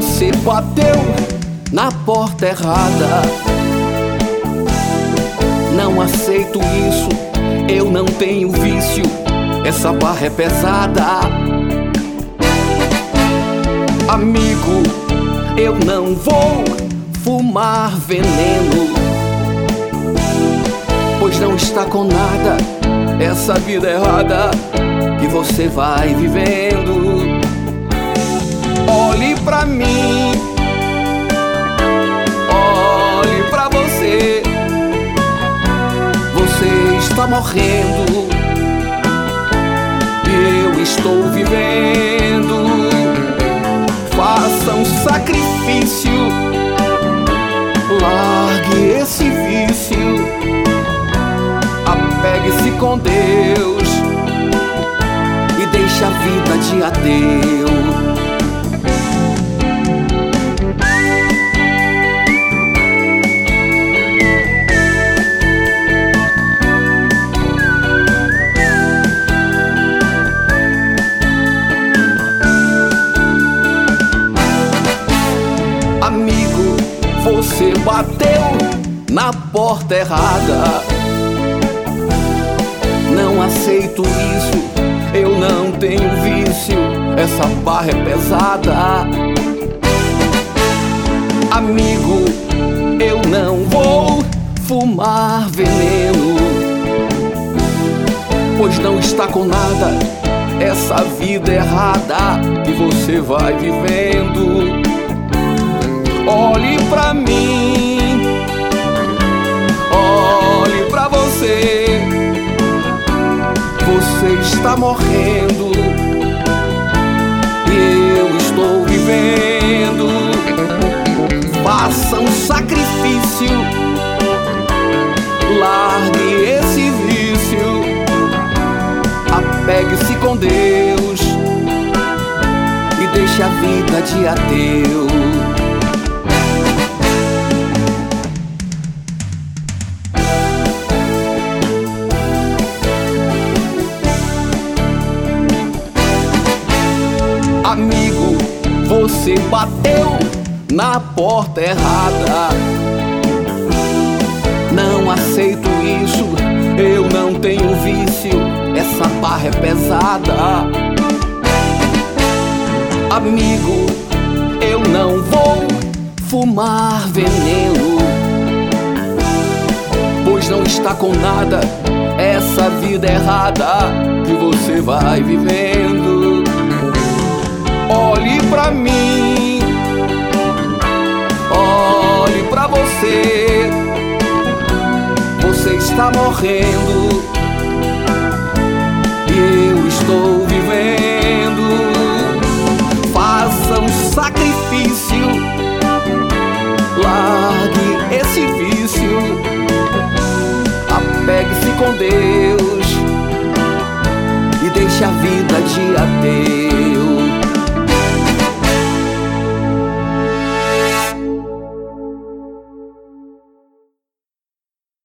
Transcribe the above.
Você bateu na porta errada. Não aceito isso, eu não tenho vício, essa barra é pesada. Amigo, eu não vou fumar veneno, pois não está com nada essa vida errada que você vai vivendo. Olhe pra mim, olhe pra você. Você está morrendo e eu estou vivendo. Faça um sacrifício, largue esse vício, apegue-se com Deus e deixe a vida de adeus. Amigo, você bateu na porta errada. Não aceito isso, eu não tenho vício, essa barra é pesada. Amigo, eu não vou fumar veneno, pois não está com nada essa vida errada que você vai vivendo. Olhe pra mim, olhe pra você. Você está morrendo e eu estou vivendo. Faça um sacrifício, largue esse vício, apegue-se com Deus e deixe a vida de adeus. Amigo, você bateu na porta errada. Não aceito isso, eu não tenho vício, essa barra é pesada. Amigo, eu não vou fumar veneno, pois não está com nada essa vida errada que você vai vivendo. Olhe pra mim, olhe pra você. Você está morrendo e eu estou vivendo. Faça um sacrifício, largue esse vício, apegue-se com Deus